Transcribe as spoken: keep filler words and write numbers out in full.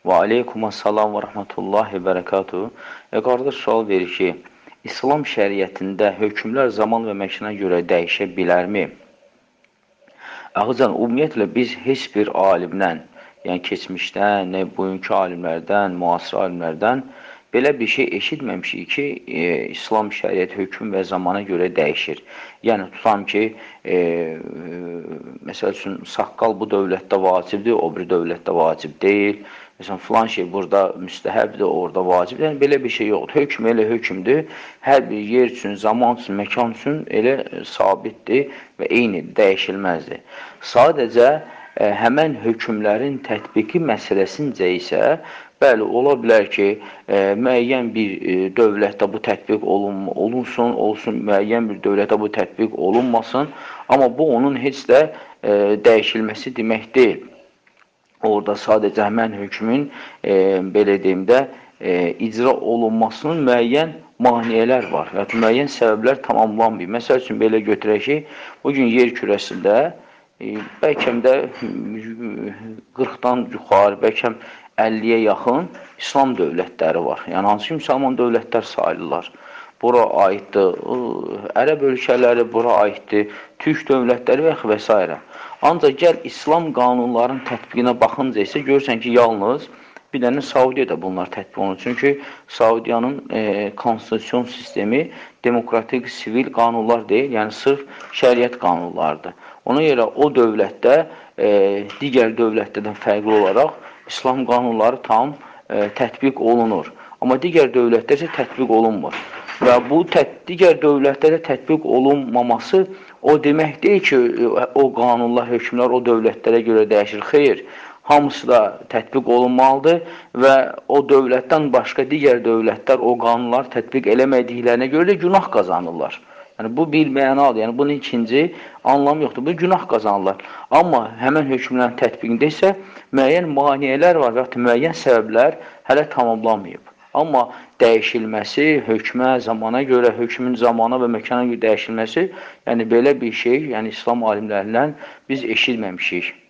Və aleykumussalam və rəhmətullahi bərəkatuhu. E, qardaş sual verir ki, İslam şəriətində hökmlər zaman və məkana görə dəyişə bilərmi? Ağıcan, ümumiyyətlə biz heç bir alimdən, yəni keçmişdən, nə bugünkü alimlərdən, müasir alimlərdən belə bir şey eşitməmişik ki, e, İslam şəriət hökm və zamana görə dəyişir. Yəni, tutam ki, e, e, məsəl üçün, saqqal bu dövlətdə vacibdir, o bir dövlətdə vacib deyil. Məsələn, filan şey burada müstəhəbdir, orada vacib. Yəni, belə bir şey yoxdur. Hökm elə hökmdür. Hər bir yer üçün, zaman üçün, məkan üçün elə sabitdir və eynidir, dəyişilməzdir. Sadəcə, ə, həmən hökmlərin tətbiqi məsələsincə isə, bəli, ola bilər ki, ə, müəyyən bir ə, dövlətdə bu tətbiq olun, olunsun, olsun, müəyyən bir dövlətdə bu tətbiq olunmasın, amma bu, onun heç də ə, dəyişilməsi demək deyil. Orada sadəcə həmən hökmün, e, belə deyim də, e, icra olunmasının müəyyən maneələr var və müəyyən səbəblər tamamlanmıyor. Məsəl üçün, belə götürək ki, bugün yer kürəsində e, bəlkə də qırxdan yuxarı, bəlkə əlliyə yaxın İslam dövlətləri var. Yəni, hansı ki, müsəlman dövlətlər sayılırlar. Bura aiddir, Ərəb ölkələri bura aiddir, Türk dövlətləri və və s. Ancaq gəl İslam qanunlarının tətbiqinə baxınca isə görürsən ki, yalnız bir dənə Saudiyada bunlar tətbiq olunur. Çünki Saudiyanın e, konstitusyon sistemi demokratik, sivil qanunlar deyil, yəni sırf şəriət qanunlarıdır. Ona görə o dövlətdə e, digər dövlətlərdən fərqli olaraq İslam qanunları tam e, tətbiq olunur. Amma digər dövlətdə isə tətbiq olunmur. Və bu tət, digər dövlətlərdə tətbiq olunmaması o demək deyil ki, o qanunlar, hökmlər o dövlətlərə görə dəyişir. Xeyr, hamısı da tətbiq olunmalıdır və o dövlətdən başqa digər dövlətlər o qanunlar tətbiq eləmədiklərinə görə də günah qazanırlar. Yəni, bu bir mənadır, yəni bunun ikinci anlamı yoxdur, bu günah qazanırlar. Amma həmən hökmlərin tətbiqində isə müəyyən maneələr var və müəyyən səbəblər hələ tamamlanmayıb. Amma dəyişilməsi, hökmə, zamana görə, hökmün zamana və məkana görə dəyişilməsi, yəni belə bir şey, yəni İslam alimlərindən biz eşitməmişik.